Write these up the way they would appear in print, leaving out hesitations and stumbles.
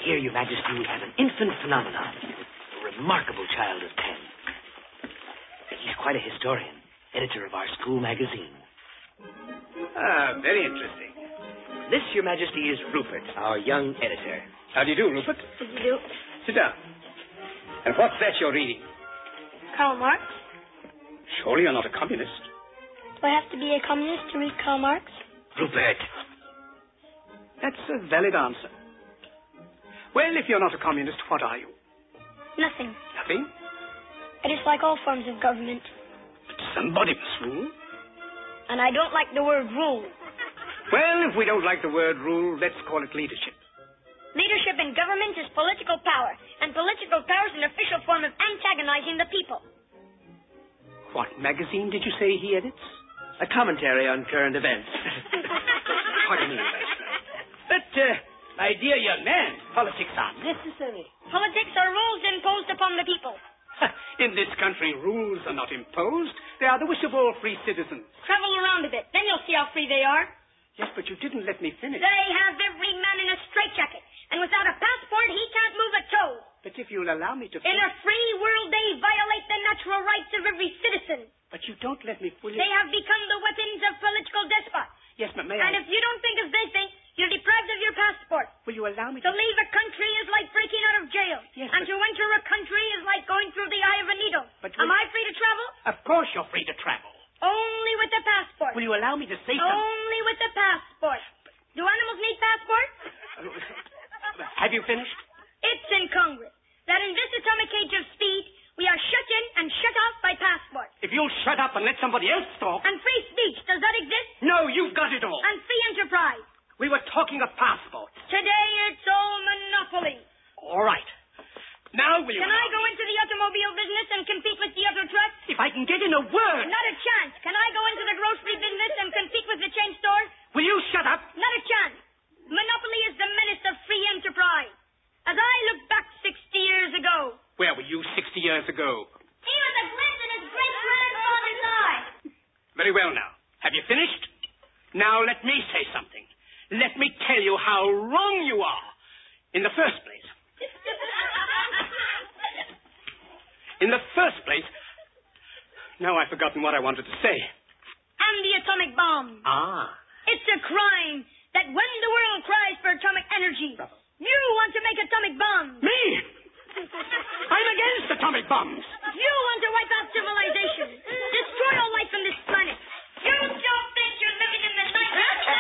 Here, Your Majesty, we have an infant phenomenon. A remarkable child of 10. He's quite a historian, editor of our school magazine. Very interesting. This, Your Majesty, is Rupert, our young editor. How do you do, Rupert? How do you do? Sit down. And what's that you're reading? Karl Marx. Surely you're not a communist. Do I have to be a communist to read Karl Marx? Rupert. That's a valid answer. Well, if you're not a communist, what are you? Nothing. Nothing? I dislike all forms of government. But somebody must rule. And I don't like the word rule. Well, if we don't like the word rule, let's call it leadership. Leadership in government is political power, and political power is an official form of antagonizing the people. What magazine did you say he edits? A commentary on current events. Pardon me, But, my dear young man, politics are necessary. Politics are rules imposed upon the people. In this country, rules are not imposed. They are the wish of all free citizens. Travel around a bit, then you'll see how free they are. Yes, but you didn't let me finish. They have every man in a straitjacket, and without a passport, he can't move a toe. But if you'll allow me to In a free world, they violate the natural rights of every citizen. But you don't let me fully... They have become the weapons of political despots. Yes, but may And I... if you don't think as they think, you're deprived of your passport. Will you allow me To leave a country is like breaking out of jail. Yes, and but... to enter a country is like going through the eye of a needle. But Am I free to travel? Of course you're free to travel. Only with the passport. Will you allow me to say something? Only with the passport. Do animals need passports? Have you finished? It's in Congress that in this atomic age of speed, we are shut in and shut off by passports. If you'll shut up and let somebody else talk... And free speech, does that exist? No, you've got it all. And free enterprise. We were talking of passports. Today it's all monopoly. All right. Now will you... Can I go into the automobile business and compete with the other trucks? If I can get in a word... Not a chance. Can I go into the grocery business and compete with the chain stores? Will you shut up? Not a chance. Monopoly is the menace of free enterprise. As I look back 60 years ago... Where were you 60 years ago? He was a glint in his great-grandfather's eye. Very well now. Have you finished? Now let me say something. Let me tell you how wrong you are. In the first place... In the first place... Now I've forgotten what I wanted to say. And the atomic bomb. Ah. It's a crime that when the world cries for atomic energy, you want to make atomic bombs. Me? I'm against atomic bombs. You want to wipe out civilization, destroy all life on this planet. You don't think you're living in the night.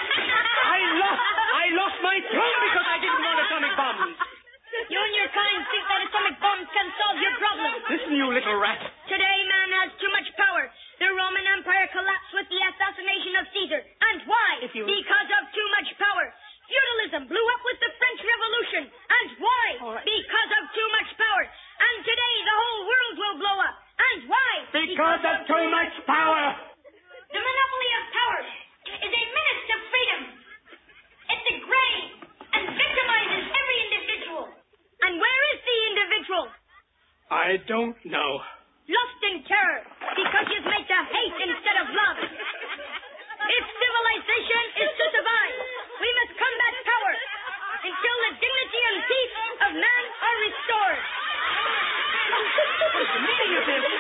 I lost my throne because I didn't want atomic bombs. You and your kind think that atomic bombs can solve your problems. Listen, you little rat. Today, man has too much power. The Roman Empire collapsed with the assassination of Caesar. And why? Because of too much power. Feudalism blew up with the French Revolution. And why? Right. Because of too much power. And today, the whole world will blow up. And why? Because of too much power. The monopoly of power is a menace to freedom. It degrades and victimizes every individual. And where is the individual? I don't know. Lost in terror because he's made to hate instead of love. If civilization is to survive, we must combat power until the dignity and peace of man are restored. What's the meaning of this?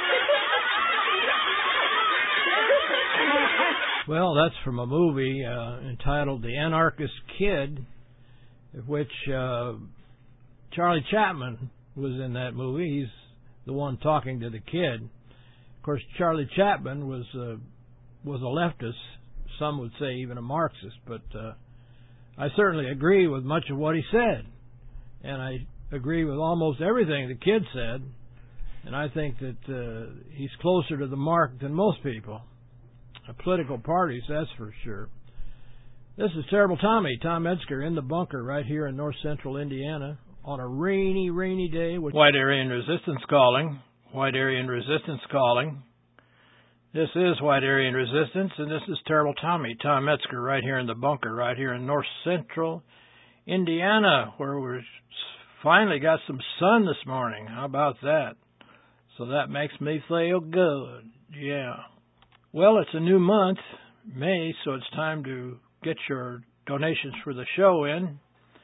Well, that's from a movie entitled The Anarchist Kid, in which Charlie Chaplin was in that movie. He's the one talking to the kid. Of course, Charlie Chaplin was a leftist. Some would say even a Marxist, but I certainly agree with much of what he said, and I agree with almost everything the kid said. And I think that he's closer to the mark than most people. Political parties, that's for sure. This is Terrible Tommy, Tom Metzger, in the bunker right here in north central Indiana on a rainy, rainy day. White Aryan Resistance calling. White Aryan Resistance calling. This is White Aryan Resistance, and this is Terrible Tommy, Tom Metzger, right here in the bunker, right here in north central Indiana, where we're finally got some sun this morning. How about that? So that makes me feel good. Yeah. Well, it's a new month, May, so it's time to get your donations for the show in.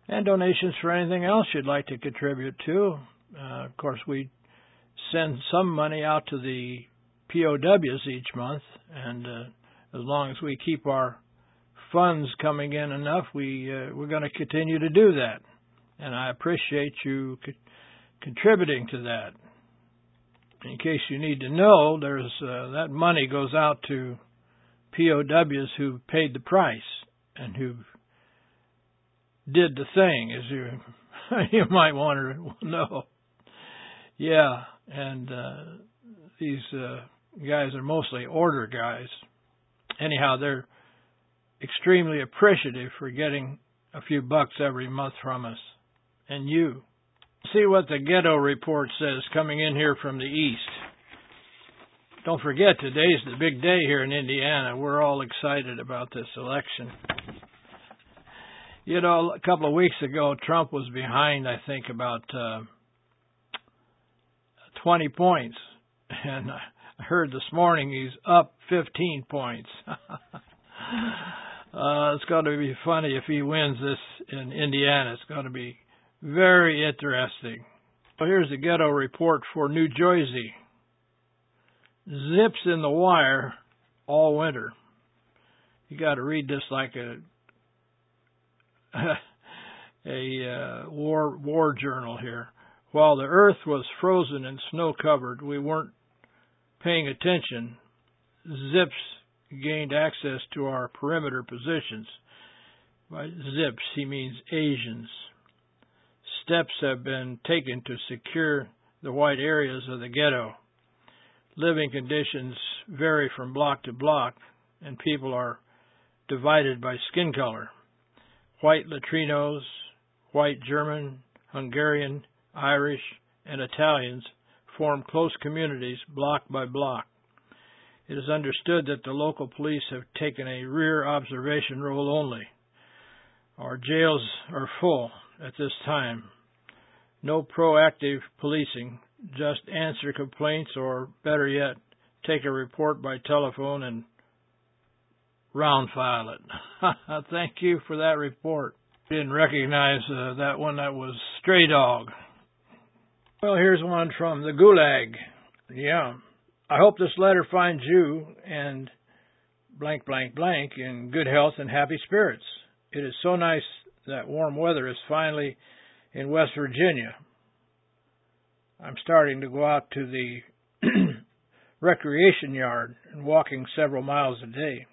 and donations for anything else you'd like to contribute to. Of course, we send some money out to the POWs each month, and as long as we keep our funds coming in enough, we're going to continue to do that. And I appreciate you contributing to that. In case you need to know, there's that money goes out to POWs who paid the price and who did the thing, as you might want to know. Yeah, and these guys are mostly order guys. Anyhow, they're extremely appreciative for getting a few bucks every month from us. And you. See what the Ghetto Report says coming in here from the East. Don't forget, today's the big day here in Indiana. We're all excited about this election. You know, a couple of weeks ago, Trump was behind, I think, about 20 points. And I heard this morning he's up 15 points. It's going to be funny if he wins this in Indiana. It's going to be very interesting. Well, here's the Ghetto Report for New Jersey. Zips in the wire all winter. You got to read this like a war journal here. While the earth was frozen and snow-covered, we weren't paying attention. Zips gained access to our perimeter positions. By zips, he means Asians. Steps have been taken to secure the white areas of the ghetto. Living conditions vary from block to block, and people are divided by skin color. White Latinos, white German, Hungarian, Irish, and Italians form close communities block by block. It is understood that the local police have taken a rear observation role only. Our jails are full at this time. No proactive policing, just answer complaints or, better yet, take a report by telephone and round file it. Thank you for that report. Didn't recognize that one. That was Stray Dog. Well, here's one from the Gulag. Yeah. I hope this letter finds you and blank, blank, blank in good health and happy spirits. It is so nice that warm weather is finally in West Virginia. I'm starting to go out to the recreation yard and walking several miles a day.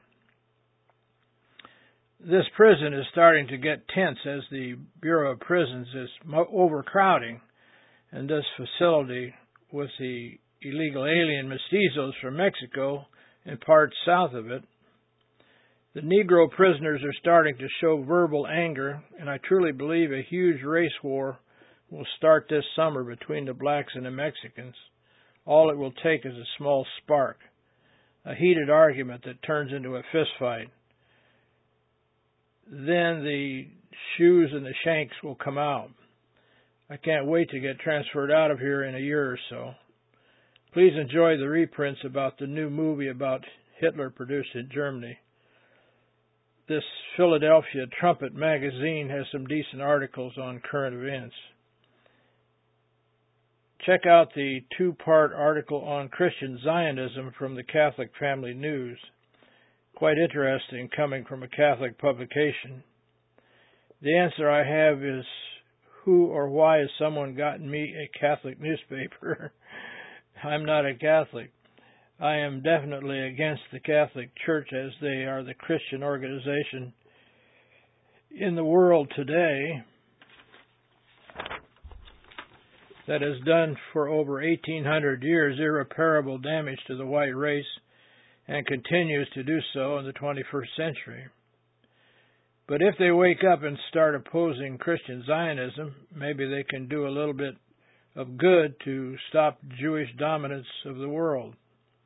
This prison is starting to get tense as the Bureau of Prisons is overcrowding, and this facility with the illegal alien mestizos from Mexico and parts south of it. The Negro prisoners are starting to show verbal anger, and I truly believe a huge race war will start this summer between the blacks and the Mexicans. All it will take is a small spark, a heated argument that turns into a fist fight. Then the shoes and the shanks will come out. I can't wait to get transferred out of here in a year or so. Please enjoy the reprints about the new movie about Hitler produced in Germany. This Philadelphia Trumpet magazine has some decent articles on current events. Check out the 2-part article on Christian Zionism from the Catholic Family News. Quite interesting coming from a Catholic publication. The answer I have is, who or why has someone gotten me a Catholic newspaper? I'm not a Catholic. I am definitely against the Catholic Church, as they are the Christian organization in the world today that has done for over 1,800 years irreparable damage to the white race and continues to do so in the 21st century. But if they wake up and start opposing Christian Zionism, maybe they can do a little bit of good to stop Jewish dominance of the world.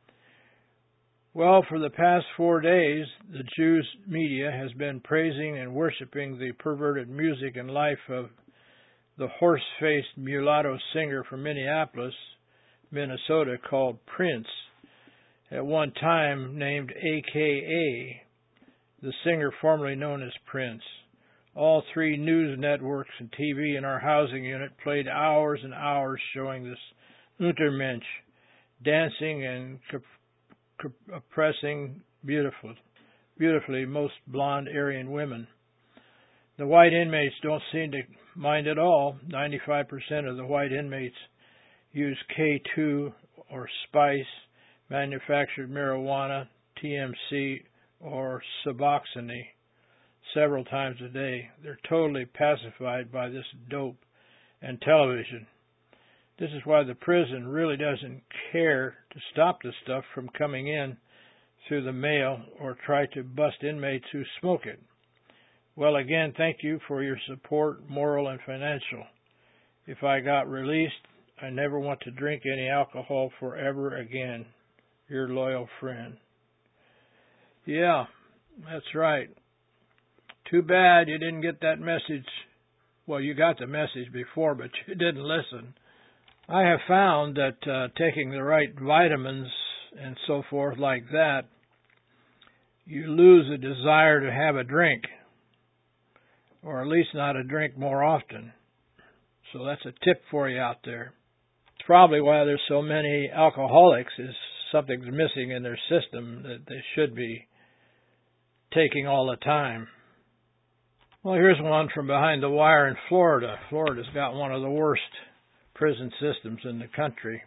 Well, for the past 4 days, the Jews media has been praising and worshiping the perverted music and life of the horse-faced mulatto singer from Minneapolis, Minnesota, called Prince, at one time named A.K.A., the singer formerly known as Prince. All 3 news networks and TV in our housing unit played hours and hours showing this Untermensch dancing and oppressing beautifully most blonde Aryan women. The white inmates don't seem to mind at all. 95% of the white inmates use K2 or Spice, manufactured marijuana, TMC, or Suboxone several times a day. They're totally pacified by this dope and television. This is why the prison really doesn't care to stop the stuff from coming in through the mail or try to bust inmates who smoke it. Well, again, thank you for your support, moral and financial. If I got released, I never want to drink any alcohol forever again. Your loyal friend. Yeah, that's right. Too bad you didn't get that message. Well, you got the message before, but you didn't listen. I have found that taking the right vitamins and so forth like that, you lose a desire to have a drink, or at least not a drink more often. So that's a tip for you out there. It's probably why there's so many alcoholics, is something's missing in their system that they should be taking all the time. Well, here's one from behind the wire in Florida. Florida's got one of the worst prison systems in the country.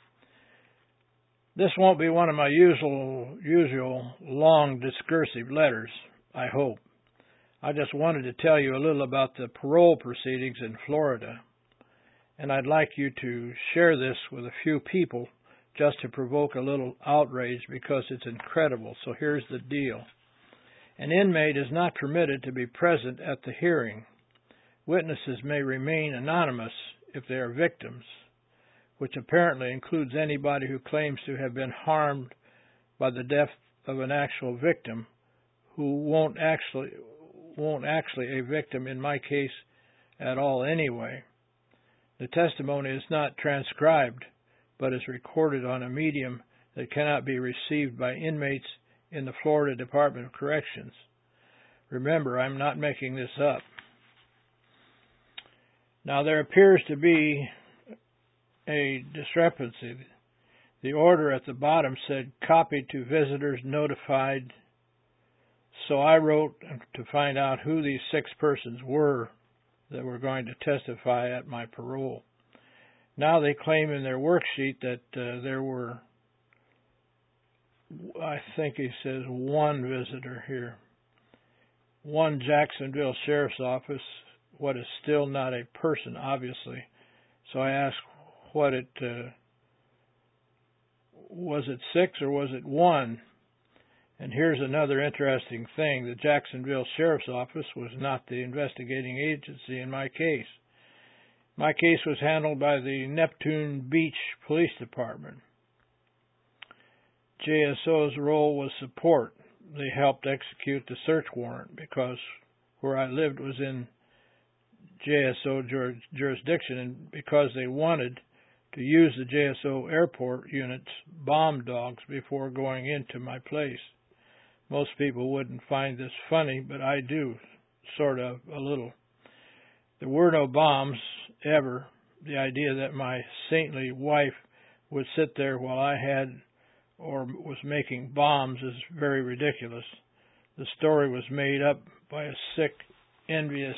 This won't be one of my usual long discursive letters, I hope. I just wanted to tell you a little about the parole proceedings in Florida, and I'd like you to share this with a few people just to provoke a little outrage because it's incredible. So here's the deal. An inmate is not permitted to be present at the hearing. Witnesses may remain anonymous if they are victims, which apparently includes anybody who claims to have been harmed by the death of an actual victim who won't actually a victim in my case at all anyway. The testimony is not transcribed, but is recorded on a medium that cannot be received by inmates in the Florida Department of Corrections. Remember, I'm not making this up. Now, there appears to be a discrepancy. The order at the bottom said, copied to visitors notified. So I wrote to find out who these 6 persons were that were going to testify at my parole. Now they claim in their worksheet that there were, I think he says, 1 visitor here. 1 Jacksonville Sheriff's Office, what is still not a person, obviously. So I asked what it, was it 6 or was it 1? And here's another interesting thing. The Jacksonville Sheriff's Office was not the investigating agency in my case. My case was handled by the Neptune Beach Police Department. JSO's role was support. They helped execute the search warrant because where I lived was in JSO jurisdiction, and because they wanted to use the JSO airport unit's bomb dogs before going into my place. Most people wouldn't find this funny, but I do, sort of, a little. There were no bombs, ever. The idea that my saintly wife would sit there while I had or was making bombs is very ridiculous. The story was made up by a sick, envious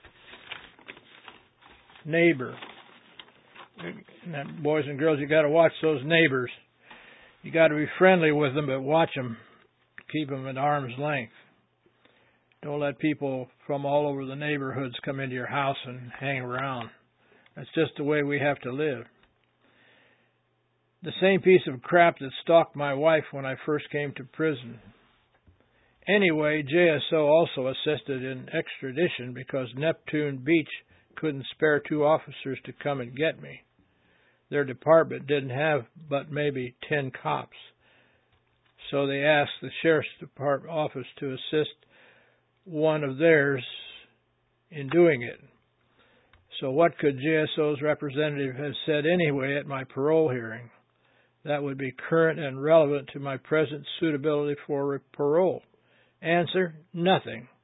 neighbor. Now, boys and girls, you got to watch those neighbors. You got to be friendly with them, but watch them. Keep them at arm's length. Don't let people from all over the neighborhoods come into your house and hang around. That's just the way we have to live. The same piece of crap that stalked my wife when I first came to prison. Anyway, JSO also assisted in extradition because Neptune Beach couldn't spare 2 officers to come and get me. Their department didn't have but maybe 10 cops. So they asked the Sheriff's Department office to assist one of theirs in doing it. So what could JSO's representative have said anyway at my parole hearing? That would be current and relevant to my present suitability for parole. Answer, nothing.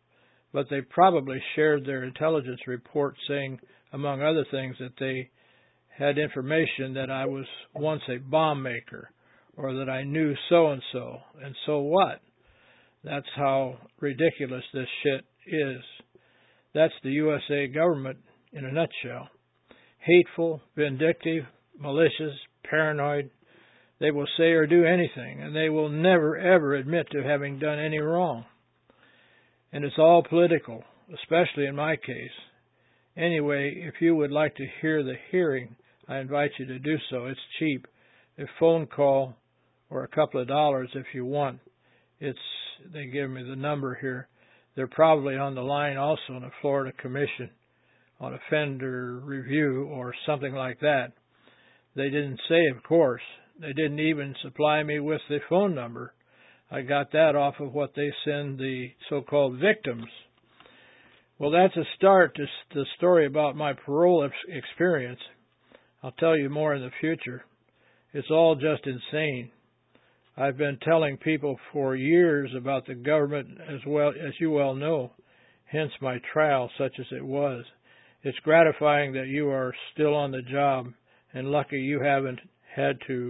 but they probably shared their intelligence report saying, among other things, that they had information that I was once a bomb maker or that I knew so-and-so. And so what? That's how ridiculous this shit is. That's the USA government in a nutshell. Hateful, vindictive, malicious, paranoid. They will say or do anything, and they will never, ever admit to having done any wrong. And it's all political, especially in my case. Anyway, if you would like to hear the hearing, I invite you to do so. It's cheap. A phone call or a couple of dollars if you want. They give me the number here. They're probably on the line also in the Florida Commission on Offender Review or something like that. They didn't say, of course. They didn't even supply me with the phone number. I got that off of what they send the so-called victims. Well, that's a start to the story about my parole experience. I'll tell you more in the future. It's all just insane. I've been telling people for years about the government as well, as you well know, hence my trial such as it was. It's gratifying that you are still on the job, and lucky you haven't had to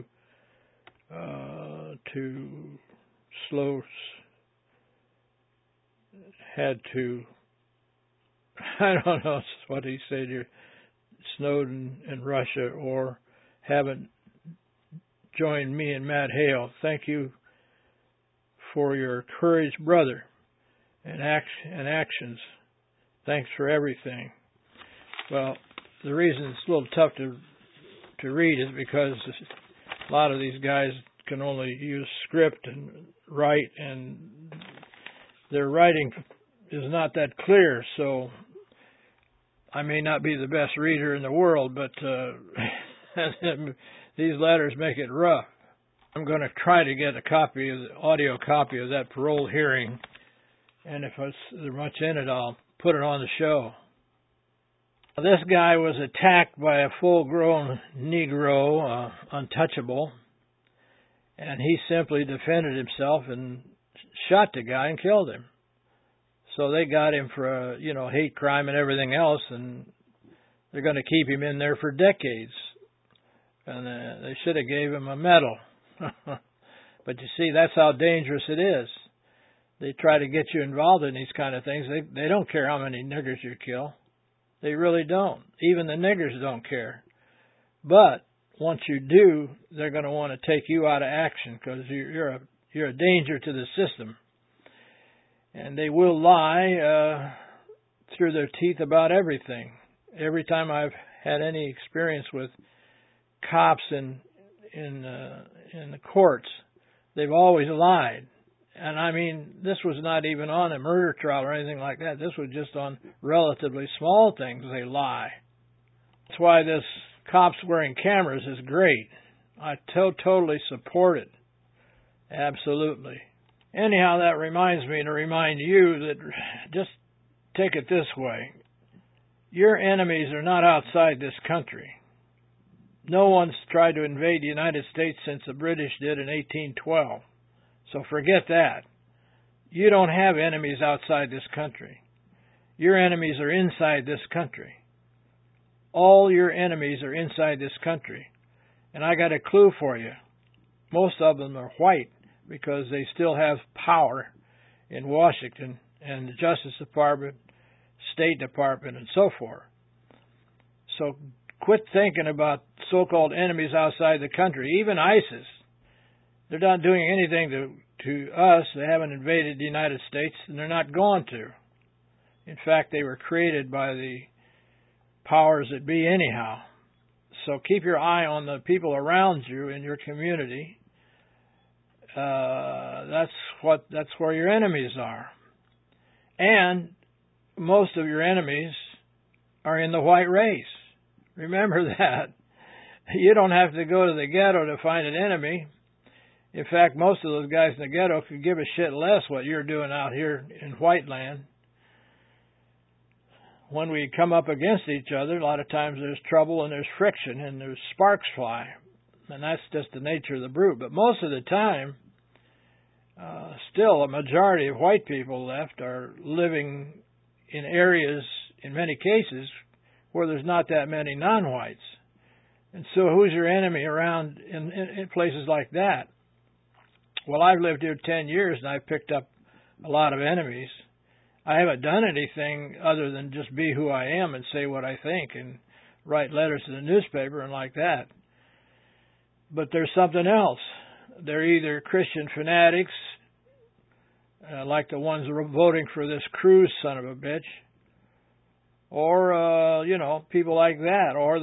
I don't know what he said here, Snowden in Russia, or haven't joined me and Matt Hale. Thank you for your courage, brother, and actions. Thanks for everything. Well, the reason it's a little tough to read is because a lot of these guys can only use script and write, and their writing is not that clear, so I may not be the best reader in the world, but these letters make it rough. I'm going to try to get the audio copy of that parole hearing, and if there's much in it, I'll put it on the show. This guy was attacked by a full-grown Negro, untouchable, and he simply defended himself and shot the guy and killed him. So they got him for hate crime and everything else, and they're going to keep him in there for decades. And they should have gave him a medal. But you see, that's how dangerous it is. They try to get you involved in these kind of things. They don't care how many niggers you kill. They really don't. Even the niggers don't care. But once you do, they're going to want to take you out of action because you're a danger to the system. And they will lie through their teeth about everything. Every time I've had any experience with cops in the courts, they've always lied. And I mean, this was not even on a murder trial or anything like that. This was just on relatively small things they lie. That's why this cops wearing cameras is great. I totally support it. Absolutely. Anyhow, that reminds me to remind you that just take it this way. Your enemies are not outside this country. No one's tried to invade the United States since the British did in 1812. So forget that. You don't have enemies outside this country. Your enemies are inside this country. All your enemies are inside this country. And I got a clue for you. Most of them are white because they still have power in Washington and the Justice Department, State Department, and so forth. So quit thinking about so-called enemies outside the country. Even ISIS, they're not doing anything to us. They haven't invaded the United States, and they're not going to. In fact, they were created by the powers that be anyhow. So keep your eye on the people around you in your community. That's where your enemies are. And most of your enemies are in the white race. Remember that. You don't have to go to the ghetto to find an enemy. In fact, most of those guys in the ghetto could give a shit less what you're doing out here in white land. When we come up against each other, a lot of times there's trouble and there's friction and there's sparks fly. And that's just the nature of the brute. But most of the time, still a majority of white people left are living in areas, in many cases, where there's not that many non-whites. And so who's your enemy around in places like that? Well, I've lived here 10 years, and I've picked up a lot of enemies. I haven't done anything other than just be who I am and say what I think and write letters to the newspaper and like that. But there's something else. They're either Christian fanatics, like the ones that are voting for this Cruz son of a bitch, or, people like that, or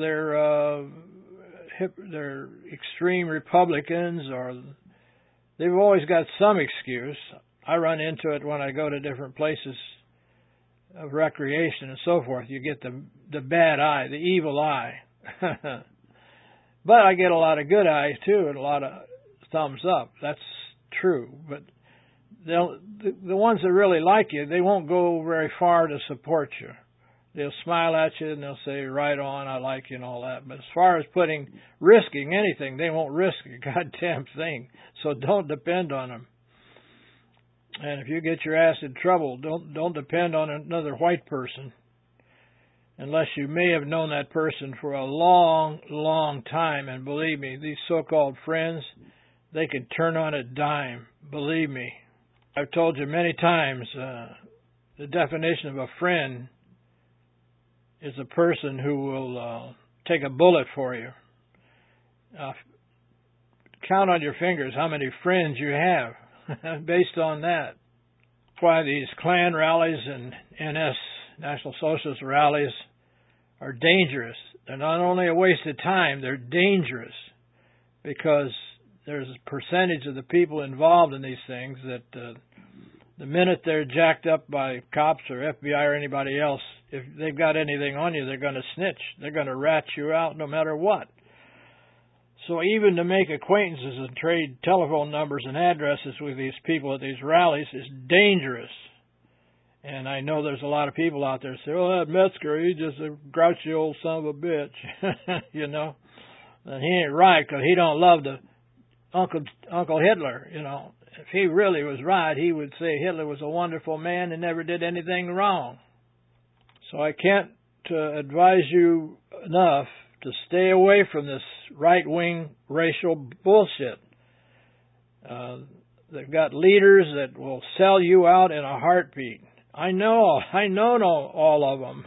they're extreme Republicans, or they've always got some excuse. I run into it when I go to different places of recreation and so forth. You get the bad eye, the evil eye. But I get a lot of good eyes, too, and a lot of thumbs up. That's true. But the ones that really like you, they won't go very far to support you. They'll smile at you and they'll say, right on, I like you and all that. But as far as risking anything, they won't risk a goddamn thing. So don't depend on them. And if you get your ass in trouble, don't depend on another white person. Unless you may have known that person for a long, long time. And believe me, these so-called friends, they can turn on a dime. Believe me. I've told you many times, the definition of a friend is a person who will take a bullet for you. Count on your fingers how many friends you have based on that. That's why these Klan rallies and NS, National Socialist rallies, are dangerous. They're not only a waste of time, they're dangerous because there's a percentage of the people involved in these things that the minute they're jacked up by cops or FBI or anybody else, if they've got anything on you, they're going to snitch. They're going to rat you out no matter what. So even to make acquaintances and trade telephone numbers and addresses with these people at these rallies is dangerous. And I know there's a lot of people out there that say, oh, that Metzger, he's just a grouchy old son of a bitch, And he ain't right because he don't love the Uncle Hitler, If he really was right, he would say Hitler was a wonderful man and never did anything wrong. So I can't advise you enough to stay away from this right-wing racial bullshit. They've got leaders that will sell you out in a heartbeat. I know all of them.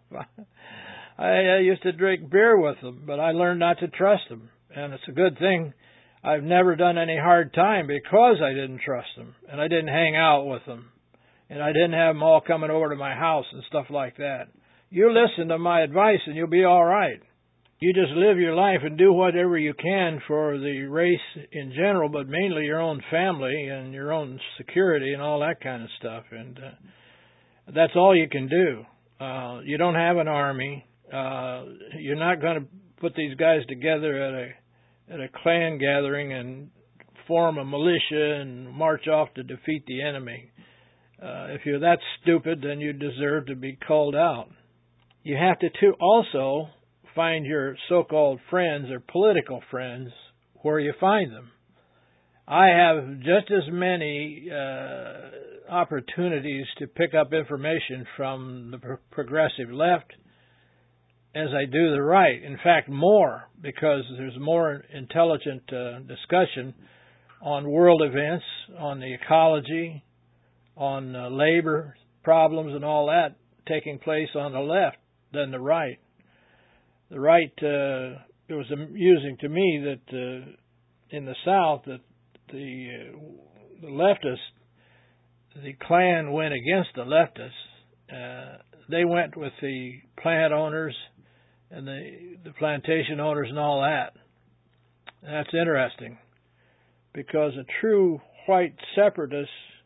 I used to drink beer with them, but I learned not to trust them. And it's a good thing I've never done any hard time because I didn't trust them. And I didn't hang out with them. And I didn't have them all coming over to my house and stuff like that. You listen to my advice and you'll be all right. You just live your life and do whatever you can for the race in general, but mainly your own family and your own security and all that kind of stuff. And that's all you can do. You don't have an army. You're not going to put these guys together at a Klan gathering and form a militia and march off to defeat the enemy. If you're that stupid, then you deserve to be called out. You have to also find your so-called friends or political friends where you find them. I have just as many opportunities to pick up information from the progressive left as I do the right. In fact, more, because there's more intelligent discussion on world events, on the ecology, on labor problems and all that taking place on the left than the right. The right, it was amusing to me that in the South that the leftists, the Klan went against the leftists. They went with the plant owners and the plantation owners and all that. That's interesting because a true white separatist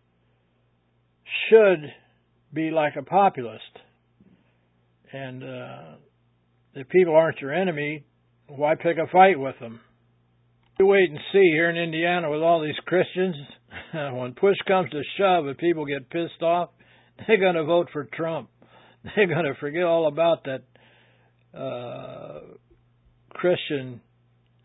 should be like a populist. And if people aren't your enemy, why pick a fight with them? You wait and see here in Indiana with all these Christians. When push comes to shove and people get pissed off, they're going to vote for Trump. They're going to forget all about that Christian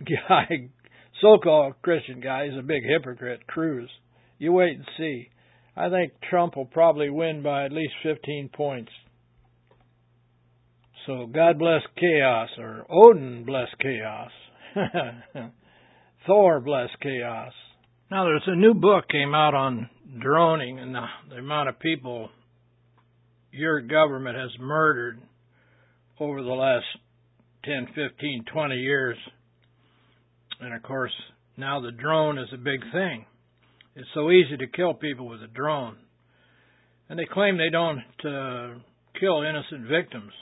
guy, so-called Christian guy. He's a big hypocrite, Cruz. You wait and see. I think Trump will probably win by at least 15 points. So God bless chaos, or Odin bless chaos. Thor bless chaos. Now there's a new book came out on droning and the amount of people your government has murdered over the last 10, 15, 20 years. And of course, now the drone is a big thing. It's so easy to kill people with a drone. And they claim they don't kill innocent victims.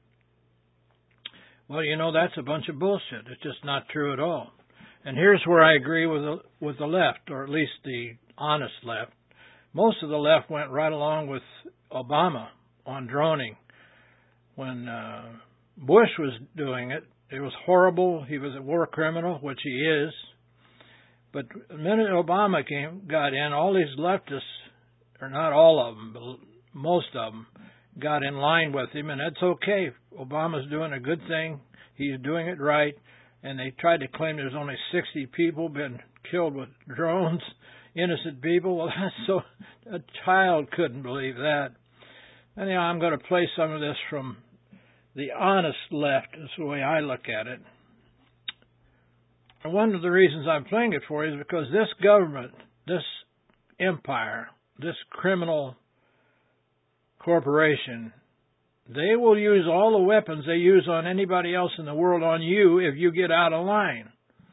Well, you know, that's a bunch of bullshit. It's just not true at all. And here's where I agree with the left, or at least the honest left. Most of the left went right along with Obama on droning. When Bush was doing it, it was horrible. He was a war criminal, which he is. But the minute Obama got in, all these leftists, or not all of them, but most of them, got in line with him, and that's okay. Obama's doing a good thing. He's doing it right. And they tried to claim there's only 60 people been killed with drones, innocent people. Well, that's so a child couldn't believe that. Anyhow, I'm going to play some of this from the honest left. Is the way I look at it. And one of the reasons I'm playing it for you is because this government, this empire, this criminal corporation, they will use all the weapons they use on anybody else in the world on you if you get out of line.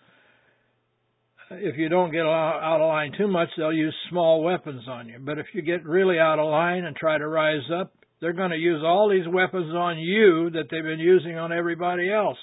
If you don't get out of line too much, they'll use small weapons on you. But if you get really out of line and try to rise up, they're going to use all these weapons on you that they've been using on everybody else.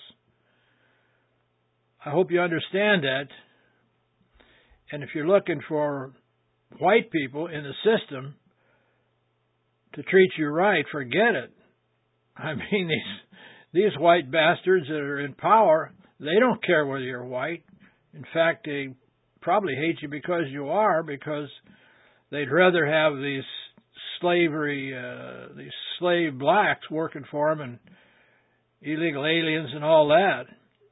I hope you understand that. And if you're looking for white people in the system to treat you right, forget it. I mean, these white bastards that are in power, they don't care whether you're white. In fact, they probably hate you because you are, because they'd rather have these slave blacks working for them and illegal aliens and all that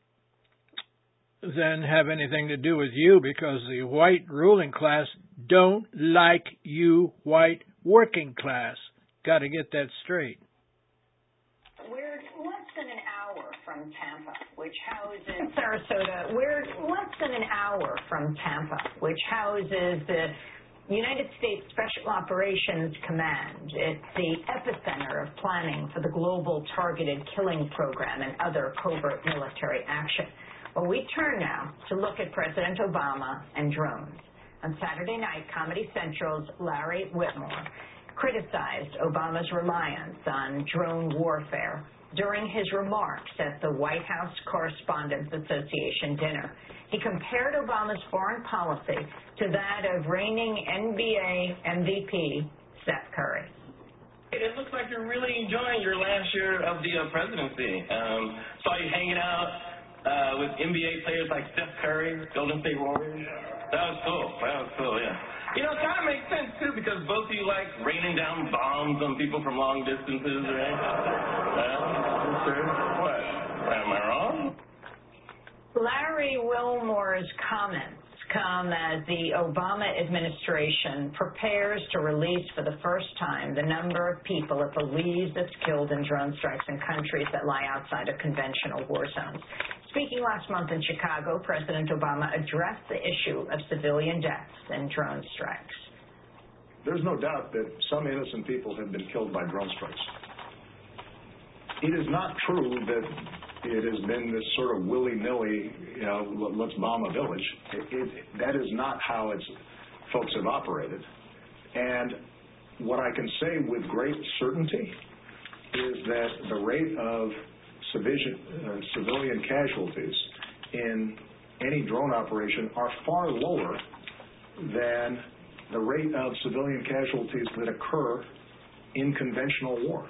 than have anything to do with you, because the white ruling class don't like you, white working class. Got to get that straight. We're less than an hour from Tampa, which houses Sarasota. We're less than an hour from Tampa, which houses the United States Special Operations Command. It's the epicenter of planning for the global targeted killing program and other covert military action. Well, we turn now to look at President Obama and drones. On Saturday night, Comedy Central's Larry Whitmore criticized Obama's reliance on drone warfare during his remarks at the White House Correspondents Association dinner. He compared Obama's foreign policy to that of reigning NBA MVP Steph Curry. It looks like you're really enjoying your last year of the presidency. Saw you hanging out with NBA players like Steph Curry, Golden State Warriors. That was cool, yeah. You know, it kind of makes sense, too, because both of you like raining down bombs on people from long distances, right? Sure. What? Am I wrong? Larry Wilmore's comments come as the Obama administration prepares to release for the first time the number of people it believes that's killed in drone strikes in countries that lie outside of conventional war zones. Speaking last month in Chicago, President Obama addressed the issue of civilian deaths in drone strikes. There's no doubt that some innocent people have been killed by drone strikes. It is not true that it has been this sort of willy-nilly, let's bomb a village. That is not how folks have operated. And what I can say with great certainty is that the rate of civilian casualties in any drone operation are far lower than the rate of civilian casualties that occur in conventional war.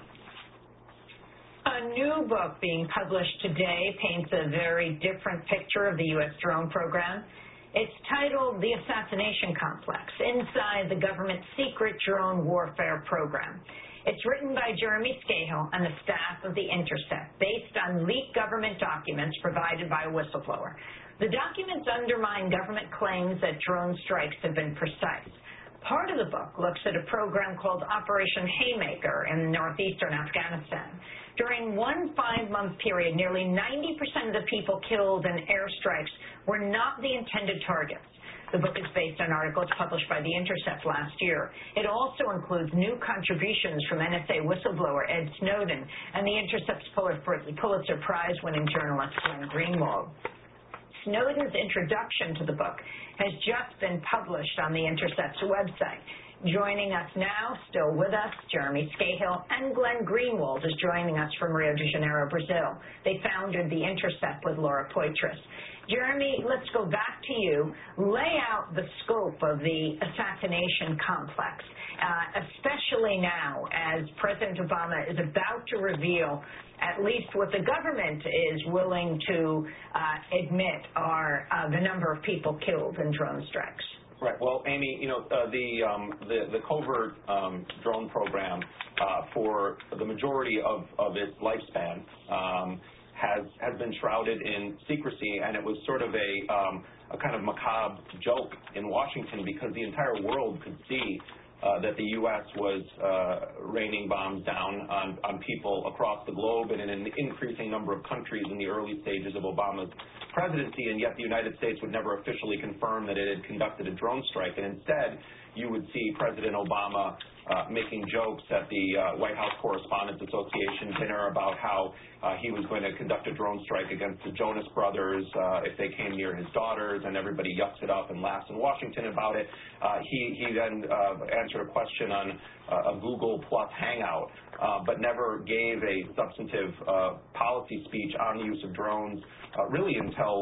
A new book being published today paints a very different picture of the U.S. drone program. It's titled The Assassination Complex, Inside the Government's Secret Drone Warfare Program. It's written by Jeremy Scahill and the staff of The Intercept, based on leaked government documents provided by a whistleblower. The documents undermine government claims that drone strikes have been precise. Part of the book looks at a program called Operation Haymaker in northeastern Afghanistan. During one 5-month period, nearly 90% of the people killed in airstrikes were not the intended targets. The book is based on articles published by The Intercept last year. It also includes new contributions from NSA whistleblower Ed Snowden and The Intercept's Pulitzer Prize-winning journalist Glenn Greenwald. Snowden's introduction to the book has just been published on The Intercept's website. Joining us now, still with us, Jeremy Scahill and Glenn Greenwald is joining us from Rio de Janeiro, Brazil. They founded The Intercept with Laura Poitras. Jeremy, let's go back to you. Lay out the scope of the assassination complex, especially now as President Obama is about to reveal at least what the government is willing to admit are the number of people killed in drone strikes. Right. Well, Amy, the covert drone program for the majority of its lifespan has been shrouded in secrecy, and it was sort of a kind of macabre joke in Washington because the entire world could see that the U.S. was raining bombs down on people across the globe and in an increasing number of countries in the early stages of Obama's presidency, and yet the United States would never officially confirm that it had conducted a drone strike. And instead, you would see President Obama making jokes at the White House Correspondents Association dinner about how he was going to conduct a drone strike against the Jonas Brothers if they came near his daughters, and everybody yucks it up and laughs in Washington about it. He then answered a question on a Google Plus Hangout, but never gave a substantive policy speech on the use of drones really until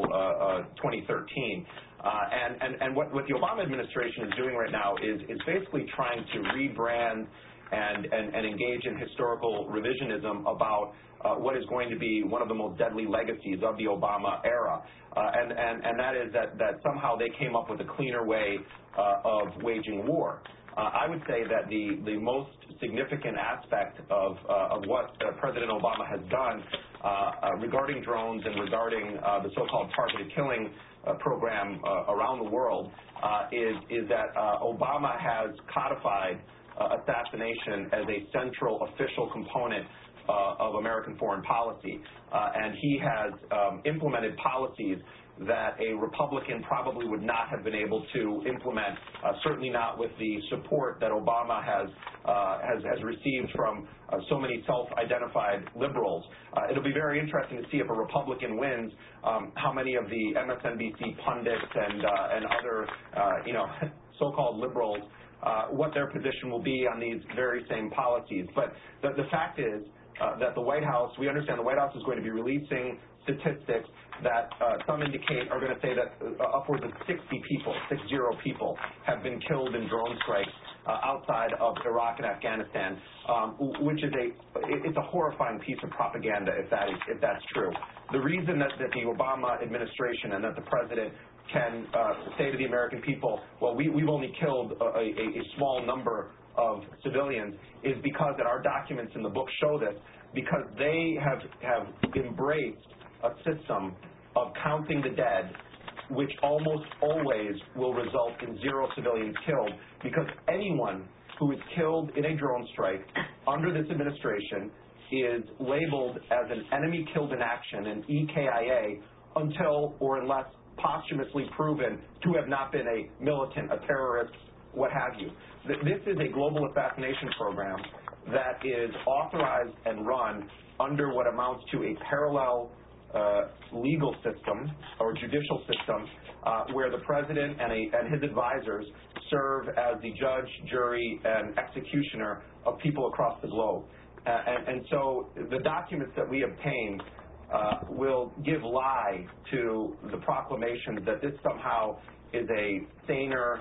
2013. And what the Obama administration is doing right now is basically trying to rebrand and engage in historical revisionism about what is going to be one of the most deadly legacies of the Obama era. And that is that somehow they came up with a cleaner way of waging war. I would say that the most significant aspect of what President Obama has done regarding drones and regarding the so-called targeted killing program around the world is that Obama has codified assassination as a central official component of American foreign policy. And he has implemented policies that a Republican probably would not have been able to implement, certainly not with the support that Obama has received from so many self-identified liberals. It'll be very interesting to see if a Republican wins, how many of the MSNBC pundits and other so-called liberals, what their position will be on these very same policies. But the fact is that the White House, we understand the White House is going to be releasing statistics that some indicate are going to say that upwards of 60 people have been killed in drone strikes outside of Iraq and Afghanistan, which is it's a horrifying piece of propaganda if that's true. The reason that the Obama administration and that the president can say to the American people, well, we've only killed a small number of civilians is because, and our documents in the book show this, because they have embraced a system of counting the dead, which almost always will result in 0 civilians killed, because anyone who is killed in a drone strike under this administration is labeled as an enemy killed in action, an EKIA, until or unless posthumously proven to have not been a militant, a terrorist, what have you. This is a global assassination program that is authorized and run under what amounts to a parallel legal system or judicial system where the president and his advisors serve as the judge, jury, and executioner of people across the globe. And so the documents that we obtain will give lie to the proclamation that this somehow is a saner,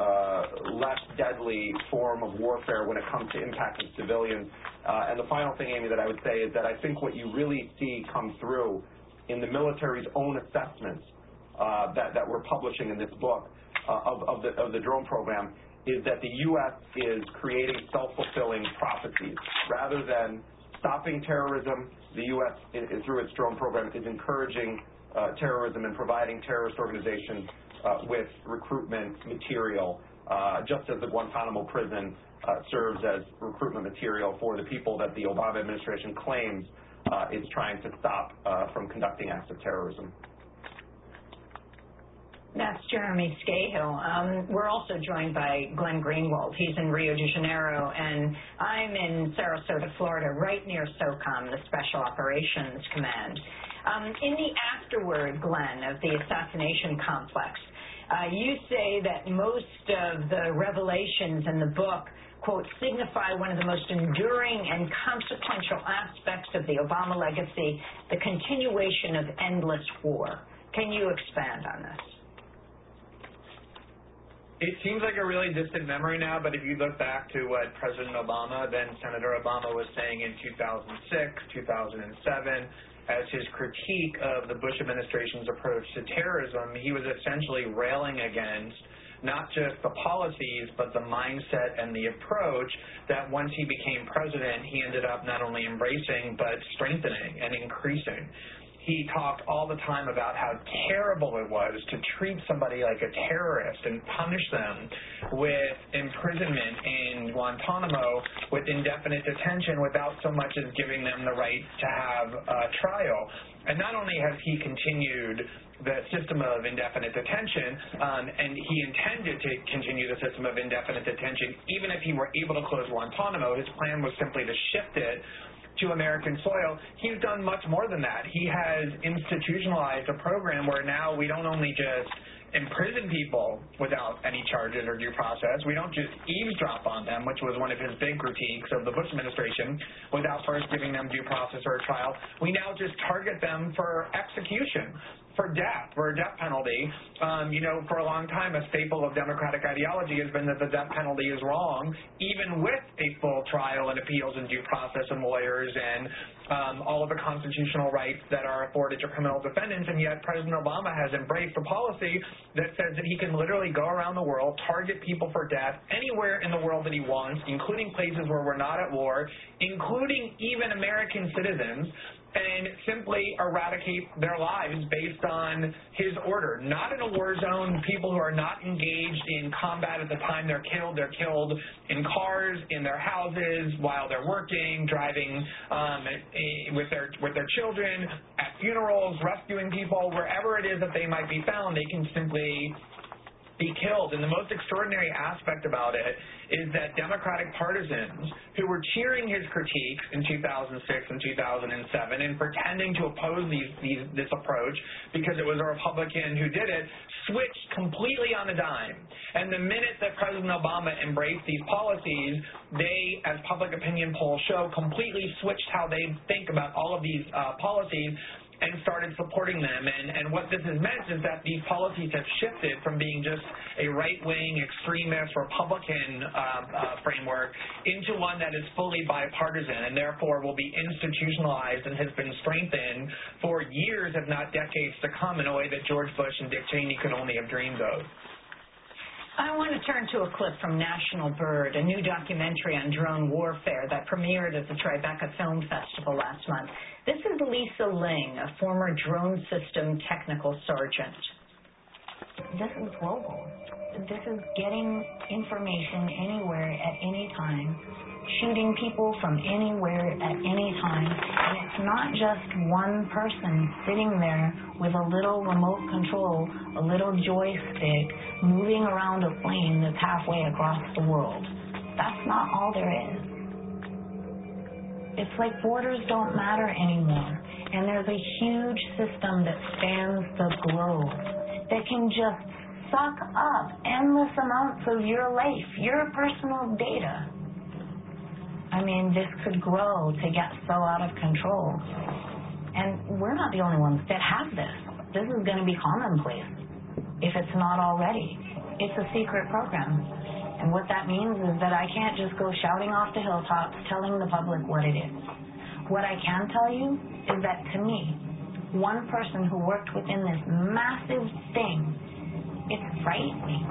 less deadly form of warfare when it comes to impacting civilians. And the final thing, Amy, that I would say is that I think what you really see come through in the military's own assessments that we're publishing in this book of the drone program is that the U.S. is creating self-fulfilling prophecies. Rather than stopping terrorism, the U.S., through its drone program, is encouraging terrorism and providing terrorist organizations with recruitment material just as the Guantanamo prison serves as recruitment material for the people that the Obama administration claims is trying to stop from conducting acts of terrorism. That's Jeremy Scahill. We're also joined by Glenn Greenwald. He's in Rio de Janeiro, and I'm in Sarasota, Florida, right near SOCOM, the Special Operations Command. In the afterword, Glenn, of the assassination complex, you say that most of the revelations in the book, quote, signify one of the most enduring and consequential aspects of the Obama legacy, the continuation of endless war. Can you expand on this? It seems like a really distant memory now, but if you look back to what President Obama, then Senator Obama, was saying in 2006, 2007, as his critique of the Bush administration's approach to terrorism, he was essentially railing against not just the policies, but the mindset and the approach that once he became president, he ended up not only embracing, but strengthening and increasing. He talked all the time about how terrible it was to treat somebody like a terrorist and punish them with imprisonment in Guantanamo with indefinite detention without so much as giving them the right to have a trial. And not only has he continued the system of indefinite detention, and he intended to continue the system of indefinite detention, even if he were able to close Guantanamo, his plan was simply to shift it to American soil. He's done much more than that. He has institutionalized a program where now we don't only just imprison people without any charges or due process. We don't just eavesdrop on them, which was one of his big critiques of the Bush administration, without first giving them due process or a trial. We now just target them for execution, for death, for a death penalty. For a long time, a staple of Democratic ideology has been that the death penalty is wrong, even with a full trial and appeals and due process and lawyers and all of the constitutional rights that are afforded to criminal defendants. And yet President Obama has embraced a policy that says that he can literally go around the world, target people for death anywhere in the world that he wants, including places where we're not at war, including even American citizens, and simply eradicate their lives based on his order. Not in a war zone, people who are not engaged in combat at the time they're killed. They're killed in cars, in their houses, while they're working, driving with their children, at funerals, rescuing people, wherever it is that they might be found, they can simply be killed. And the most extraordinary aspect about it is that Democratic partisans who were cheering his critiques in 2006 and 2007 and pretending to oppose this approach because it was a Republican who did it, switched completely on a dime. And the minute that President Obama embraced these policies, they, as public opinion polls show, completely switched how they think about all of these policies and started supporting them. And what this has meant is that these policies have shifted from being just a right-wing, extremist, Republican framework into one that is fully bipartisan and therefore will be institutionalized and has been strengthened for years, if not decades to come, in a way that George Bush and Dick Cheney could only have dreamed of. I want to turn to a clip from National Bird, a new documentary on drone warfare that premiered at the Tribeca Film Festival last month. This is Lisa Ling, a former drone system technical sergeant. This is global. This is getting information anywhere at any time, shooting people from anywhere at any time. And it's not just one person sitting there with a little remote control, a little joystick, moving around a plane that's halfway across the world. That's not all there is. It's like borders don't matter anymore. And there's a huge system that spans the globe that can just suck up endless amounts of your life, your personal data. I mean, this could grow to get so out of control. And we're not the only ones that have this. This is going to be commonplace, if it's not already. It's a secret program. And what that means is that I can't just go shouting off the hilltops telling the public what it is. What I can tell you is that to me, one person who worked within this massive thing, it's frightening.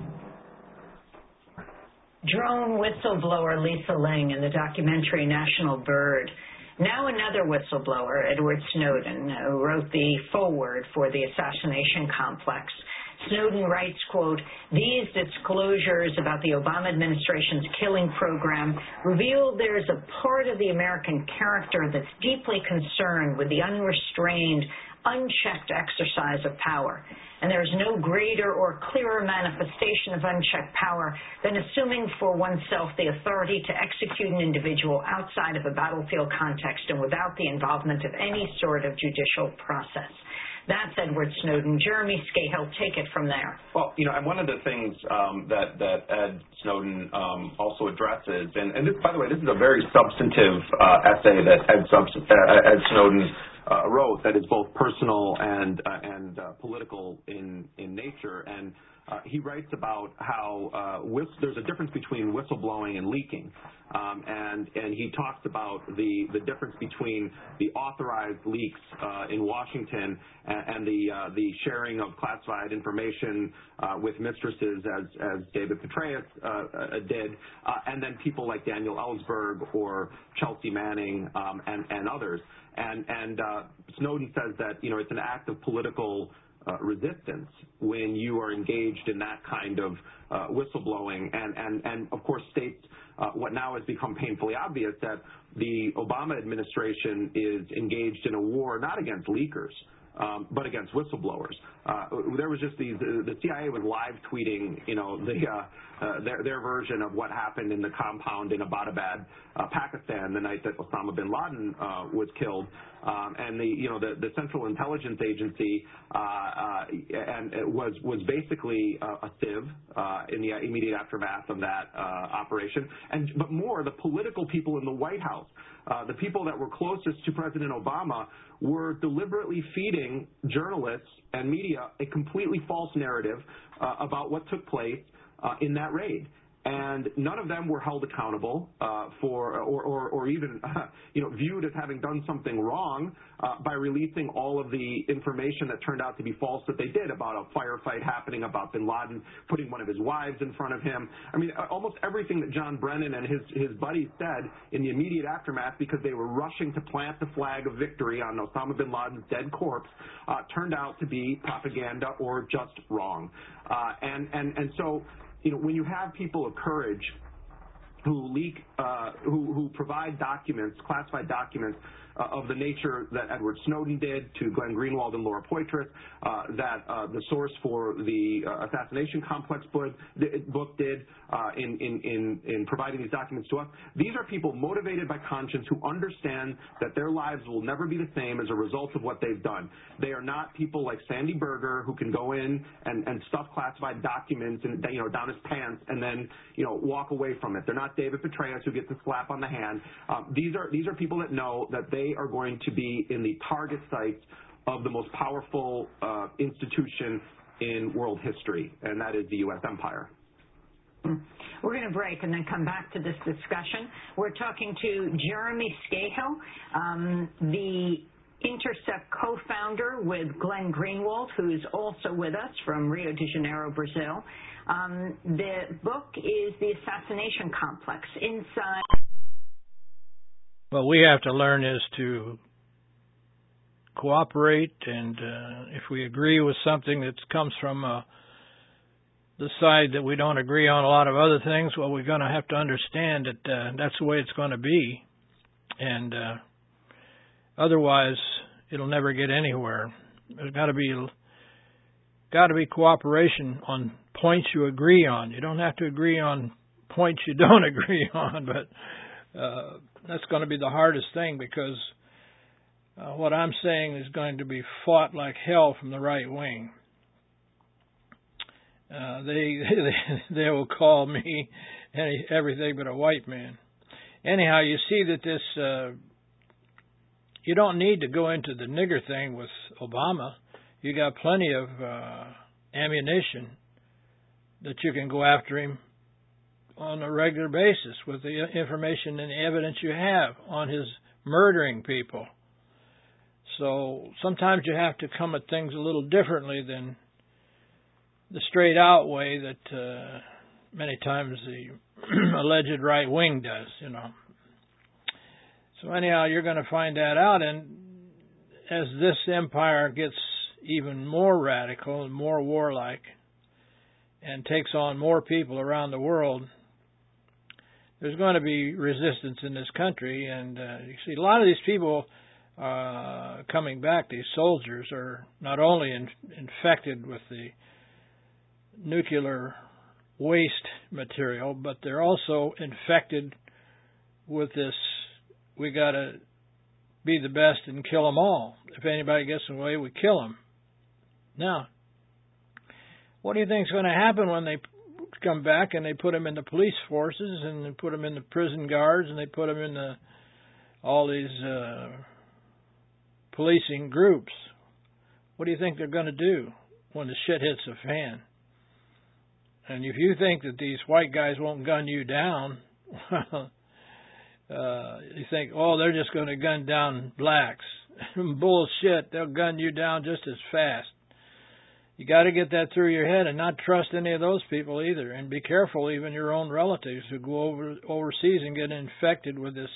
Drone whistleblower Lisa Ling in the documentary National Bird. Now another whistleblower, Edward Snowden, who wrote the foreword for the assassination complex, Snowden writes, quote, "These disclosures about the Obama administration's killing program reveal there's a part of the American character that's deeply concerned with the unrestrained, unchecked exercise of power. And there's no greater or clearer manifestation of unchecked power than assuming for oneself the authority to execute an individual outside of a battlefield context and without the involvement of any sort of judicial process." That's Edward Snowden. Jeremy Scahill, take it from there. Well, and one of the things that Ed Snowden also addresses, and this, by the way, this is a very substantive essay that Ed Snowden wrote that is both personal and political in nature, and he writes about how there's a difference between whistleblowing and leaking, and he talks about the difference between the authorized leaks in Washington and the sharing of classified information with mistresses, as David Petraeus did, and then people like Daniel Ellsberg or Chelsea Manning and others. And Snowden says that it's an act of political resistance when you are engaged in that kind of whistleblowing, and of course states what now has become painfully obvious, that the Obama administration is engaged in a war not against leakers, but against whistleblowers. There was just the CIA was live tweeting, their version of what happened in the compound in Abbottabad, Pakistan, the night that Osama bin Laden was killed, and the Central Intelligence Agency and it was basically a sieve in the immediate aftermath of that operation, but more the political people in the White House. The people that were closest to President Obama were deliberately feeding journalists and media a completely false narrative about what took place in that raid. And none of them were held accountable for, or even, viewed as having done something wrong by releasing all of the information that turned out to be false that they did about a firefight happening, about bin Laden putting one of his wives in front of him. I mean, almost everything that John Brennan and his buddies said in the immediate aftermath, because they were rushing to plant the flag of victory on Osama bin Laden's dead corpse, turned out to be propaganda or just wrong. And so, when you have people of courage who leak, who provide documents, classified documents of the nature that Edward Snowden did to Glenn Greenwald and Laura Poitras, that the source for the Assassination Complex book did in providing these documents to us. These are people motivated by conscience who understand that their lives will never be the same as a result of what they've done. They are not people like Sandy Berger who can go in and stuff classified documents and down his pants and then walk away from it. They're not David Petraeus who gets a slap on the hand. These are people that know that they are going to be in the target sites of the most powerful institution in world history, and that is the U.S. empire. We're going to break and then come back to this discussion. We're talking to Jeremy Scahill, the Intercept co-founder with Glenn Greenwald, who's also with us from Rio de Janeiro, Brazil. The book is The Assassination Complex, Inside. What we have to learn is to cooperate, and if we agree with something that comes from the side that we don't agree on a lot of other things, well, we're going to have to understand that that's the way it's going to be, and otherwise it'll never get anywhere. There's got to be cooperation on points you agree on. You don't have to agree on points you don't agree on, but that's going to be the hardest thing, because what I'm saying is going to be fought like hell from the right wing. They will call me everything but a white man. Anyhow, you see that this, you don't need to go into the nigger thing with Obama. You got plenty of ammunition that you can go after him on a regular basis with the information and the evidence you have on his murdering people. So sometimes you have to come at things a little differently than the straight out way that many times the alleged right wing does, So anyhow, you're going to find that out, and as this empire gets even more radical and more warlike and takes on more people around the world, there's going to be resistance in this country. And you see, a lot of these people coming back, these soldiers, are not only infected with the nuclear waste material, but they're also infected with this, we got to be the best and kill them all. If anybody gets in the way, we kill them. Now, what do you think is going to happen when they come back and they put them in the police forces and they put them in the prison guards and they put them in all these policing groups? What do you think they're going to do when the shit hits the fan? And if you think that these white guys won't gun you down, well, you think, oh, they're just going to gun down blacks. Bullshit. They'll gun you down just as fast. You got to get that through your head and not trust any of those people either. And be careful, even your own relatives who go overseas and get infected with this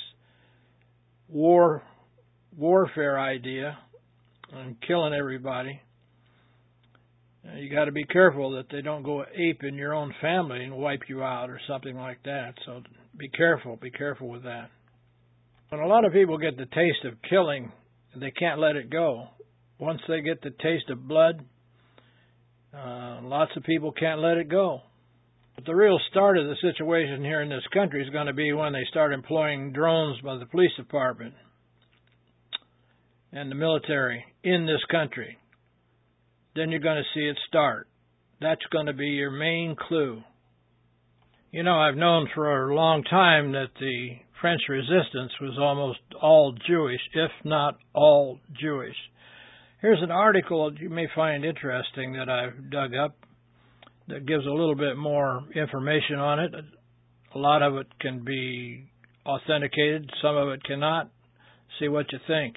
warfare idea and killing everybody. You got to be careful that they don't go ape in your own family and wipe you out or something like that. So be careful with that. When a lot of people get the taste of killing, they can't let it go. Once they get the taste of blood, lots of people can't let it go. But the real start of the situation here in this country is going to be when they start employing drones by the police department and the military in this country. Then you're going to see it start. That's going to be your main clue. You know, I've known for a long time that the French resistance was almost all Jewish, if not all Jewish. Here's an article that you may find interesting that I've dug up that gives a little bit more information on it. A lot of it can be authenticated, some of it cannot. See what you think.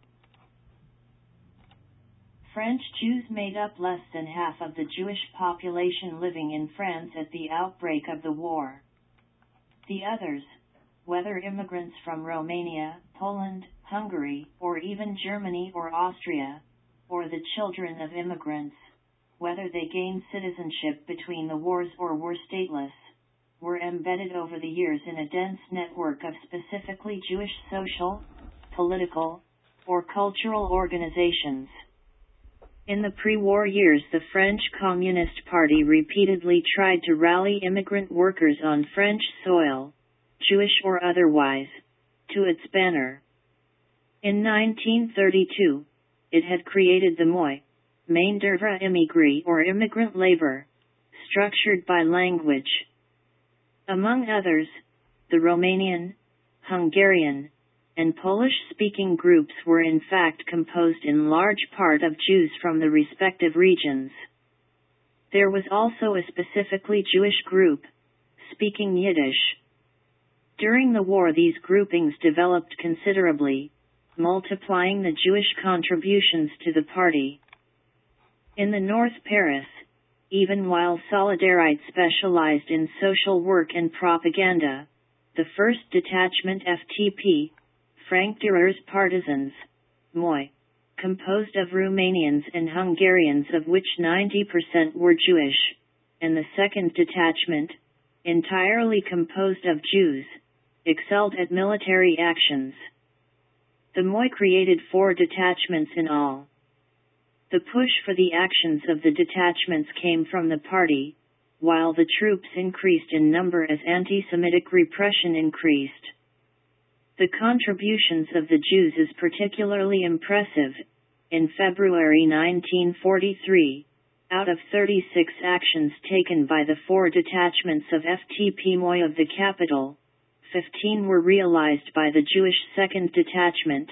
French Jews made up less than half of the Jewish population living in France at the outbreak of the war. The others, whether immigrants from Romania, Poland, Hungary, or even Germany or Austria, or the children of immigrants, whether they gained citizenship between the wars or were stateless, were embedded over the years in a dense network of specifically Jewish social, political, or cultural organizations. In the pre-war years, the French Communist Party repeatedly tried to rally immigrant workers on French soil, Jewish or otherwise, to its banner. In 1932, it had created the MOI, Main d'oeuvre immigré, or immigrant labor, structured by language. Among others, the Romanian, Hungarian, and Polish-speaking groups were in fact composed in large part of Jews from the respective regions. There was also a specifically Jewish group, speaking Yiddish. During the war, these groupings developed considerably, multiplying the Jewish contributions to the party. In the North Paris, even while Solidarites specialized in social work and propaganda, the 1st Detachment FTP, Frank Dührer's partisans, MOI, composed of Romanians and Hungarians, of which 90% were Jewish, and the 2nd Detachment, entirely composed of Jews, excelled at military actions. The MOI created 4 detachments in all. The push for the actions of the detachments came from the party, while the troops increased in number as anti-Semitic repression increased. The contributions of the Jews is particularly impressive. In February 1943, out of 36 actions taken by the 4 detachments of FTP MOI of the capital, 15 were realized by the Jewish 2nd Detachment.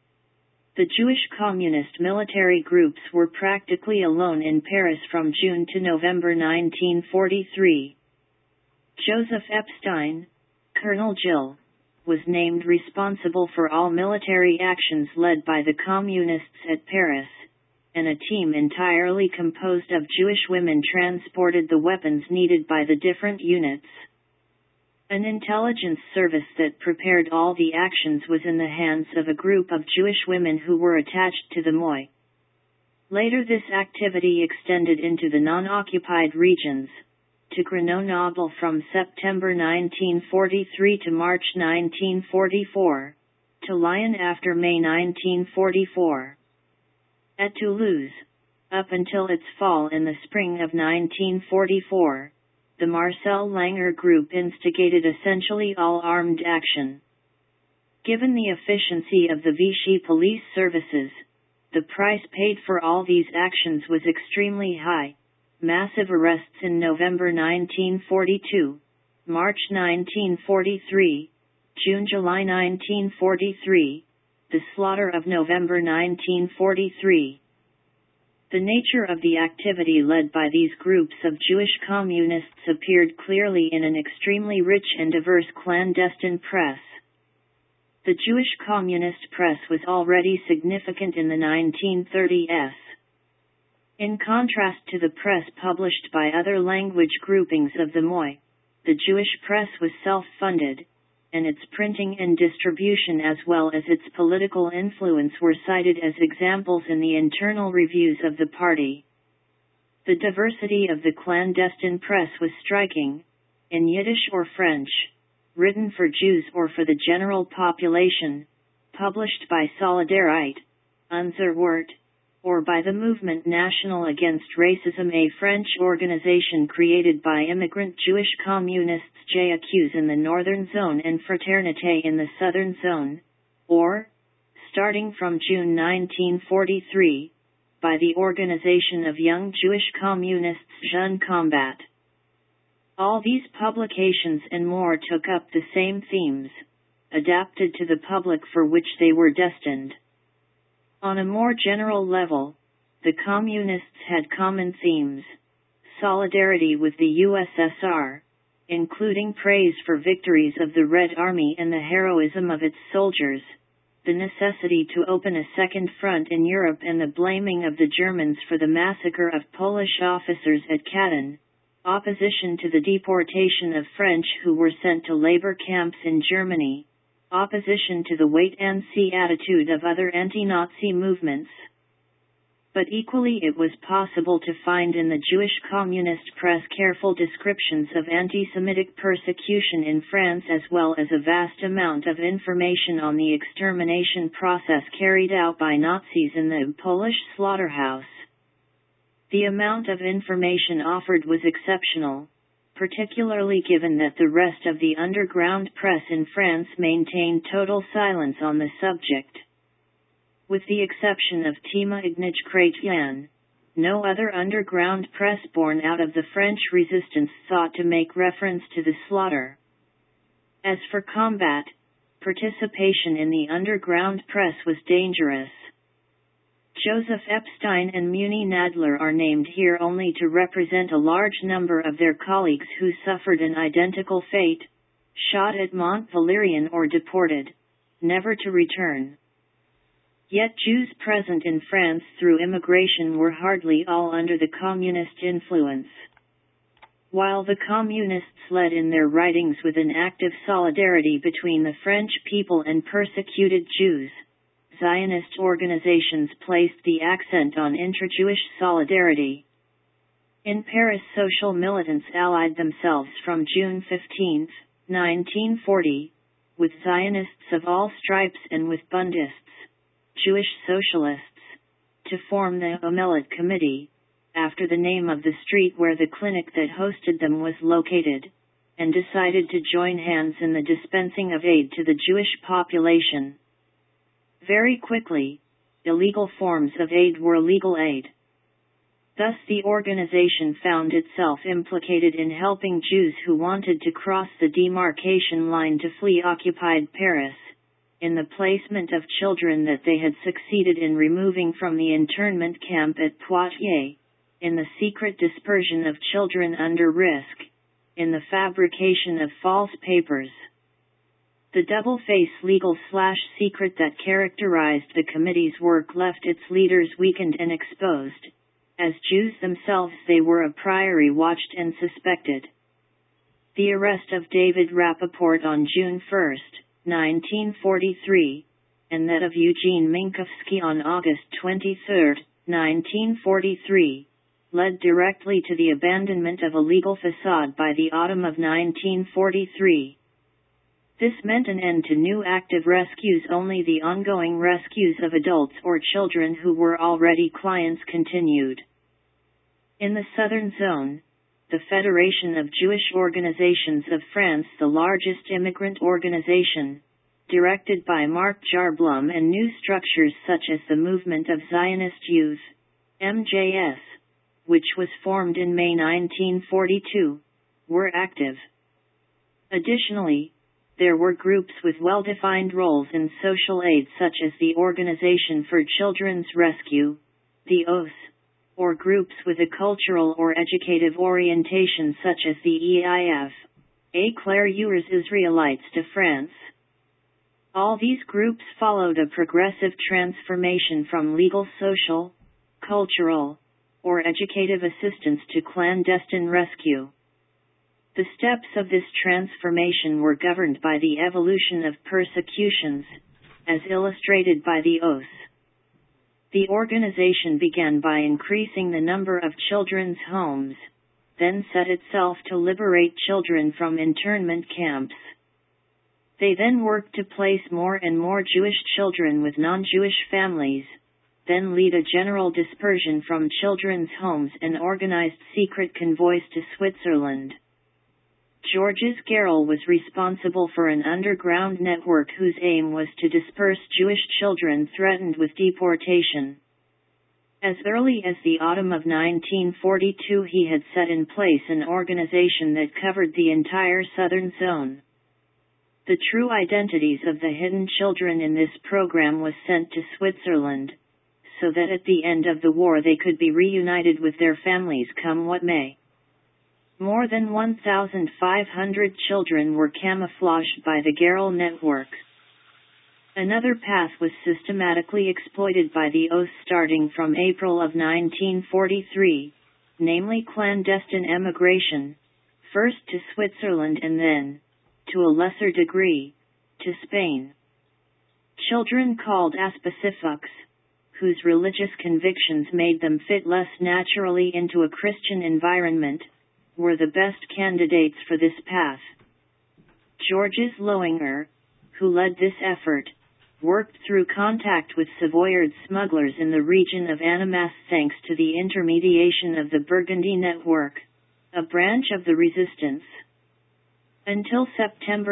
The Jewish communist military groups were practically alone in Paris from June to November 1943. Joseph Epstein, Colonel Jill, was named responsible for all military actions led by the communists at Paris, and a team entirely composed of Jewish women transported the weapons needed by the different units. An intelligence service that prepared all the actions was in the hands of a group of Jewish women who were attached to the MOI. Later this activity extended into the non-occupied regions, to Grenoble from September 1943 to March 1944, to Lyon after May 1944. At Toulouse, up until its fall in the spring of 1944, the Marcel Langer Group instigated essentially all-armed action. Given the efficiency of the Vichy police services, the price paid for all these actions was extremely high. Massive arrests in November 1942, March 1943, June-July 1943, the slaughter of November 1943. The nature of the activity led by these groups of Jewish communists appeared clearly in an extremely rich and diverse clandestine press. The Jewish communist press was already significant in the 1930s. In contrast to the press published by other language groupings of the MOI, the Jewish press was self-funded, and its printing and distribution as well as its political influence were cited as examples in the internal reviews of the party. The diversity of the clandestine press was striking, in Yiddish or French, written for Jews or for the general population, published by Solidarite, Unser Wort, or by the Movement National Against Racism, a French organization created by immigrant Jewish communists JAQs in the Northern Zone and Fraternité in the Southern Zone, or, starting from June 1943, by the Organization of Young Jewish Communists Jeunes Combat. All these publications and more took up the same themes, adapted to the public for which they were destined. On a more general level, the communists had common themes: solidarity with the USSR, including praise for victories of the Red Army and the heroism of its soldiers, the necessity to open a second front in Europe and the blaming of the Germans for the massacre of Polish officers at Katyn, opposition to the deportation of French who were sent to labor camps in Germany, opposition to the wait-and-see attitude of other anti-Nazi movements. But equally it was possible to find in the Jewish communist press careful descriptions of anti-Semitic persecution in France as well as a vast amount of information on the extermination process carried out by Nazis in the Polish slaughterhouse. The amount of information offered was exceptional, particularly given that the rest of the underground press in France maintained total silence on the subject. With the exception of Témoignage Chrétien, no other underground press born out of the French resistance sought to make reference to the slaughter. As for combat, participation in the underground press was dangerous. Joseph Epstein and Muni Nadler are named here only to represent a large number of their colleagues who suffered an identical fate, shot at Mont Valérien or deported, never to return. Yet Jews present in France through immigration were hardly all under the communist influence. While the communists led in their writings with an active solidarity between the French people and persecuted Jews, Zionist organizations placed the accent on intra-Jewish solidarity. In Paris, social militants allied themselves from June 15, 1940, with Zionists of all stripes and with Bundists, Jewish socialists, to form the Omelet Committee, after the name of the street where the clinic that hosted them was located, and decided to join hands in the dispensing of aid to the Jewish population. Very quickly, illegal forms of aid were legal aid. Thus the organization found itself implicated in helping Jews who wanted to cross the demarcation line to flee occupied Paris, in the placement of children that they had succeeded in removing from the internment camp at Poitiers, in the secret dispersion of children under risk, in the fabrication of false papers. The double-faced legal/secret that characterized the committee's work left its leaders weakened and exposed. As Jews themselves they were a priori watched and suspected. The arrest of David Rappaport on June 1, 1943, and that of Eugene Minkowski on August 23, 1943, led directly to the abandonment of a legal facade by the autumn of 1943. This meant an end to new active rescues. Only the ongoing rescues of adults or children who were already clients continued. In the Southern Zone, the Federation of Jewish Organizations of France, the largest immigrant organization, directed by Mark Jarblum, and new structures such as the Movement of Zionist Youth, MJS, which was formed in May 1942, were active. Additionally, there were groups with well-defined roles in social aid such as the Organization for Children's Rescue, the OS, or groups with a cultural or educative orientation such as the EIF, Éclaireurs Israélites de France. All these groups followed a progressive transformation from legal social, cultural, or educative assistance to clandestine rescue. The steps of this transformation were governed by the evolution of persecutions, as illustrated by the OS. The organization began by increasing the number of children's homes, then set itself to liberate children from internment camps. They then worked to place more and more Jewish children with non-Jewish families, then lead a general dispersion from children's homes and organized secret convoys to Switzerland. Georges Garel was responsible for an underground network whose aim was to disperse Jewish children threatened with deportation. As early as the autumn of 1942, he had set in place an organization that covered the entire Southern Zone. The true identities of the hidden children in this program was sent to Switzerland, so that at the end of the war they could be reunited with their families come what may. More than 1,500 children were camouflaged by the Garel network. Another path was systematically exploited by the OS starting from April of 1943, namely clandestine emigration, first to Switzerland and then, to a lesser degree, to Spain. Children called aspecifics, whose religious convictions made them fit less naturally into a Christian environment, were the best candidates for this path. Georges Lohinger, who led this effort, worked through contact with Savoyard smugglers in the region of Annemasse thanks to the intermediation of the Burgundy Network, a branch of the resistance. Until September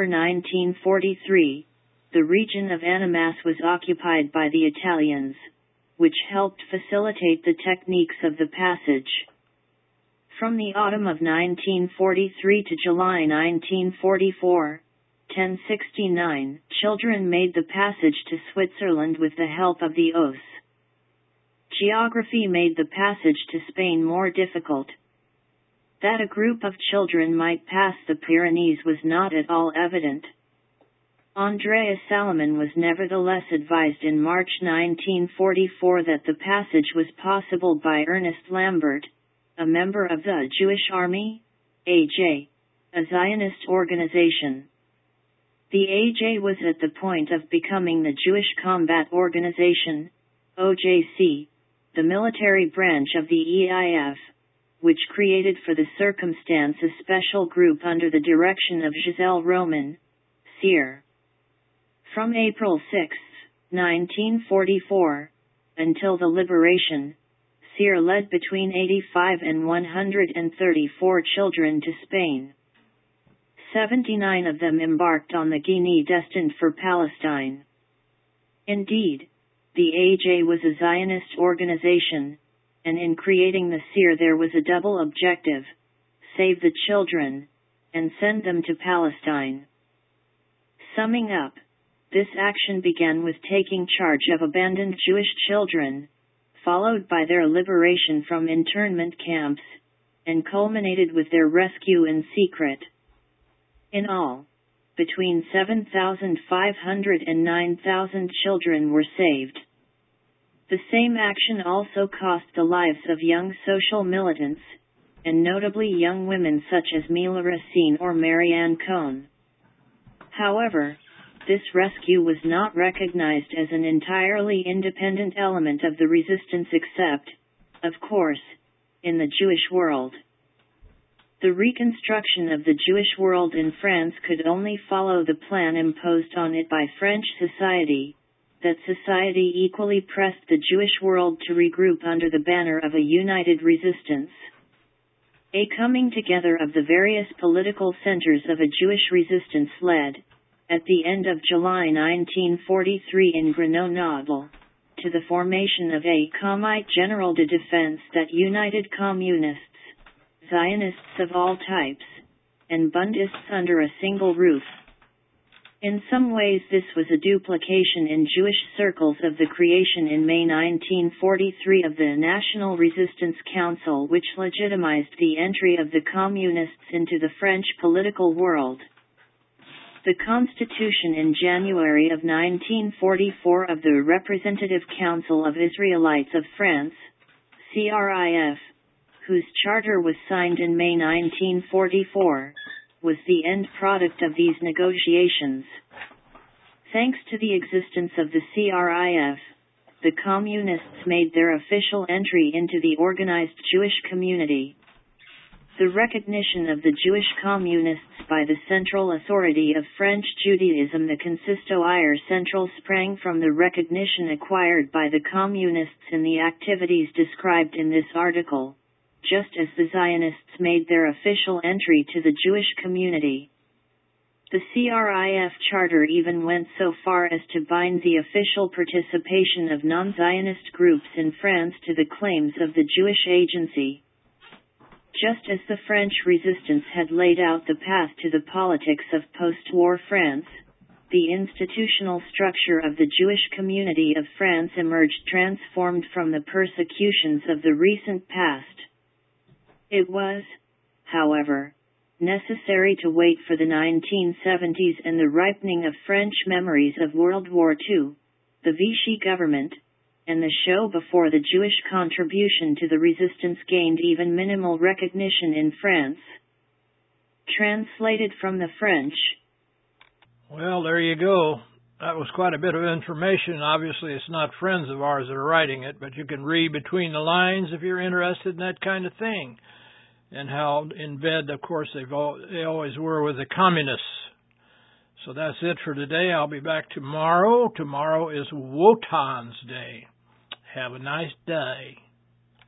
1943, the region of Annemasse was occupied by the Italians, which helped facilitate the techniques of the passage. From the autumn of 1943 to July 1944, 1069, children made the passage to Switzerland with the help of the OS. Geography made the passage to Spain more difficult. That a group of children might pass the Pyrenees was not at all evident. Andreas Salomon was nevertheless advised in March 1944 that the passage was possible by Ernest Lambert, a member of the Jewish Army, AJ, a Zionist organization. The AJ was at the point of becoming the Jewish Combat Organization, OJC, the military branch of the EIF, which created for the circumstance a special group under the direction of Giselle Roman, Seer. From April 6, 1944, until the liberation, Seer led between 85 and 134 children to Spain. 79 of them embarked on the Guinea destined for Palestine. Indeed, the AJ was a Zionist organization, and in creating the Seer there was a double objective: save the children, and send them to Palestine. Summing up, this action began with taking charge of abandoned Jewish children, followed by their liberation from internment camps, and culminated with their rescue in secret. In all, between 7,500 and 9,000 children were saved. The same action also cost the lives of young social militants, and notably young women such as Mila Racine or Marianne Cohn. However, this rescue was not recognized as an entirely independent element of the resistance except, of course, in the Jewish world. The reconstruction of the Jewish world in France could only follow the plan imposed on it by French society, that society equally pressed the Jewish world to regroup under the banner of a united resistance. A coming together of the various political centers of a Jewish resistance led, at the end of July 1943 in Grenoble, to the formation of a Comité Général de Défense that united communists, Zionists of all types, and Bundists under a single roof. In some ways this was a duplication in Jewish circles of the creation in May 1943 of the National Resistance Council, which legitimized the entry of the communists into the French political world. The Constitution in January of 1944 of the Representative Council of Israelites of France, CRIF, whose charter was signed in May 1944, was the end product of these negotiations. Thanks to the existence of the CRIF, the communists made their official entry into the organized Jewish community. The recognition of the Jewish communists by the central authority of French Judaism, the Consistoire Central, sprang from the recognition acquired by the communists in the activities described in this article, just as the Zionists made their official entry to the Jewish community. The CRIF charter even went so far as to bind the official participation of non-Zionist groups in France to the claims of the Jewish Agency. Just as the French resistance had laid out the path to the politics of post-war France, the institutional structure of the Jewish community of France emerged transformed from the persecutions of the recent past. It was, however, necessary to wait for the 1970s and the ripening of French memories of World War II, the Vichy government, and the show before the Jewish contribution to the resistance gained even minimal recognition in France. Translated from the French. Well, there you go. That was quite a bit of information. Obviously, it's not friends of ours that are writing it, but you can read between the lines if you're interested in that kind of thing. And how in bed, of course, they always were with the communists. So that's it for today. I'll be back tomorrow. Tomorrow is Wotan's Day. Have a nice day.